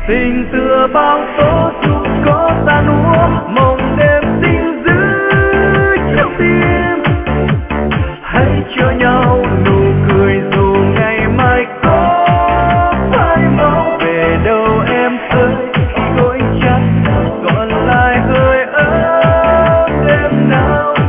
Tình tựa bao tố dù có tan úa, mộng đêm xin giữ trong tim. Hãy cho nhau nụ cười dù ngày mai có phai màu. Về đâu em ơi, gối chăn còn lại hơi ấm đêm nào.